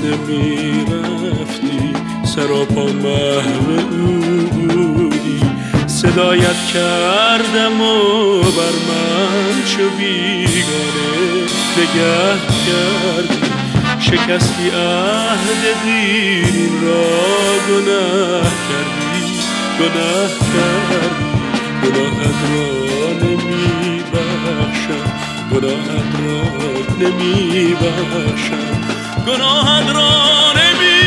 نمی رفتی، سراپا محو بودی. صدایت کردم و بر من چو بیگانه نگه کردی. شکستی عهد دیرین را، گناه کردی، گناه کردی. گناهت را نمی بخشم، گناهت را نمی بخشم، گناهت را نمی